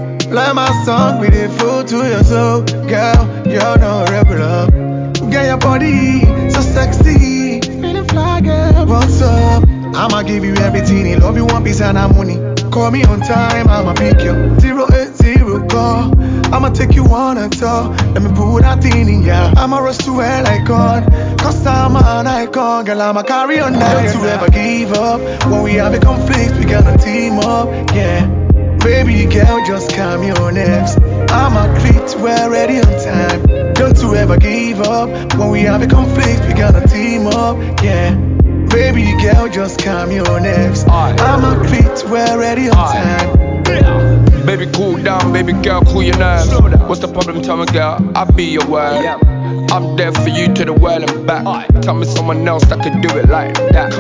Like my song, we did food to your soul. Girl, you're no regular. Get your body so sexy. Feeling fly, girl. What's up? I'ma give you everything. You love you one piece and I'm money. Call me on time, I'ma pick you. 080 call. I'ma take you on a tour. Let me put that thing in ya. I'ma rush to hell like God. Cause I'm an icon. Girl, I'ma carry on now. Don't you ever give up. When we have a conflict, we gonna team up. Yeah. Baby girl, just call me on next. I'm a clit, we're ready on time. Don't you ever give up. When we have a conflict, we gonna team up. Yeah. Baby girl, just call me on next. I'm a clit, we're ready on time. Baby, cool down, baby girl, cool your nerves. What's the problem, tell me girl, I'll be your word. I'm there for you to the world and back. Tell me someone else that could do it like that.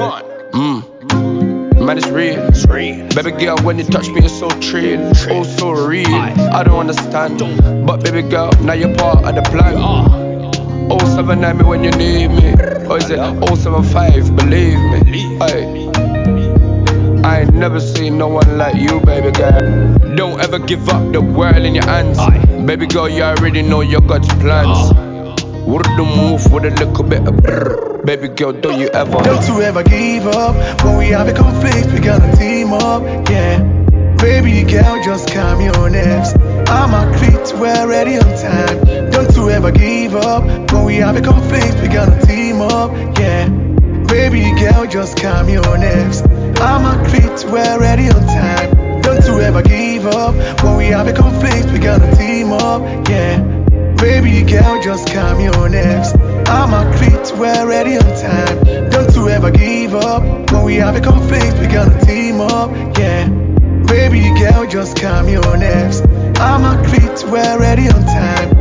Man, it's real. Baby girl, when you touch me, it's so trill. Oh, so real. I don't understand. But baby girl, now you're part of the plan. 079 me when you need me. Or is it 075, believe me. Aye. I ain't never seen no one like you, baby girl. Don't ever give up, the world in your hands. Baby girl, you already know your God's plans. Would the move with a little bit of brr. Baby girl, don't you ever. Don't you ever give up. When we have a conflict, we gonna team up. Yeah. Baby girl, just call me on next. I'm a clit, we're ready on time. Don't you ever give up. When we have a conflict, we gonna team up. Yeah. Baby girl, just call me on next. I'm a clit, we're ready on time. Don't you ever give up. When we have a conflict, we gonna team up. Yeah. Baby girl, just call me on next. I'm a clit, we're ready on time. Don't you ever give up. When we have a conflict, we gonna team up. Yeah. Baby girl, just call me on next. I'm a clit, we're ready on time.